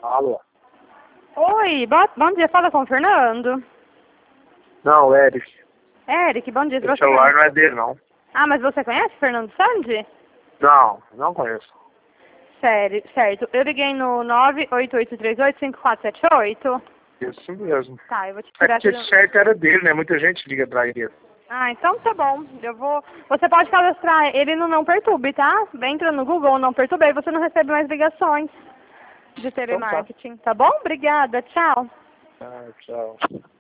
Alô? Oi, bom dia, fala com o Fernando. Não, o Eric. Eric, bom dia. O celular não é dele, não. Ah, mas você conhece Fernando Sandi? Não, não conheço. Sério, certo. Eu liguei no 988385478. Isso mesmo. Tá, eu vou te É tirar... que certo era dele, né? Muita gente liga pra ele. Ah, então tá bom. Eu vou... Você pode cadastrar ele no Não Perturbe, tá? Entra no Google Não Perturbe, aí você não recebe mais ligações de telemarketing. Tá bom? Obrigada, tchau. Ah, tchau.